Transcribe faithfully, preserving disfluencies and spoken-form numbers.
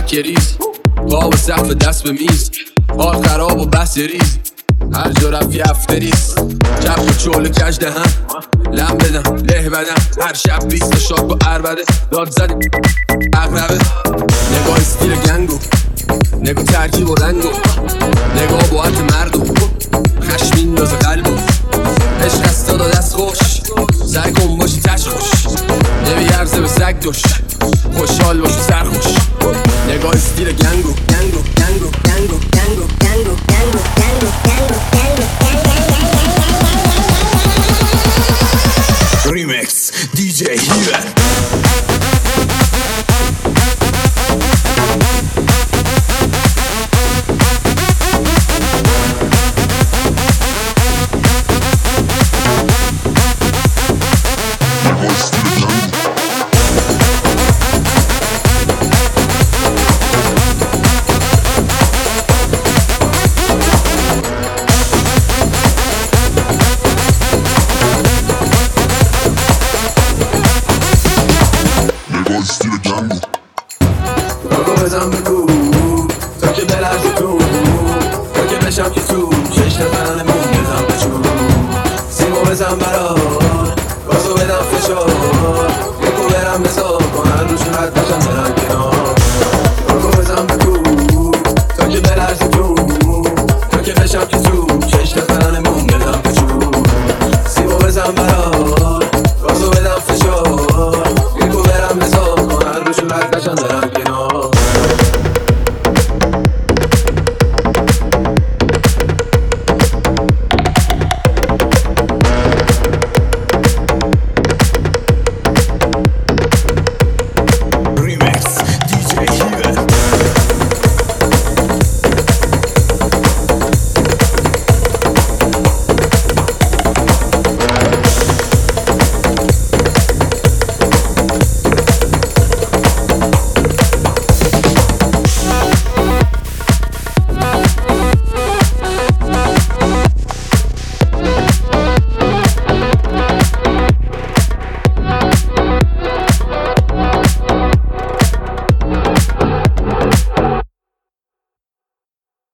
سکه ریز پا به سقف دست به میز حال خراب و بحث ریز هر جا رفت یه افتریز کف و چول کج دهم لم بدم له بدم هر شب بیست شاک و عربده داد زدی اقربه نگاه استیل گنگو نگاه ترکیب و رنگو نگاه باعت مردو خشم میندازه قلبو عشق از دادا دست خوش سعی کن باشی تش خوش نمیارزه به سگ دوش خوشحال باشی سرخوش نگاه استیل گنگو گنگو گنگو گنگو گنگو گنگو گنگو گنگو گنگو گنگو ریمکس دی جی هیرن بزن بگو تا که بلرزی تو تا که بشم که تو شش نفرانه مون بزن بچون سیمو بزن برات گازو بدم فشار یکو برم بزار کنن روشون حد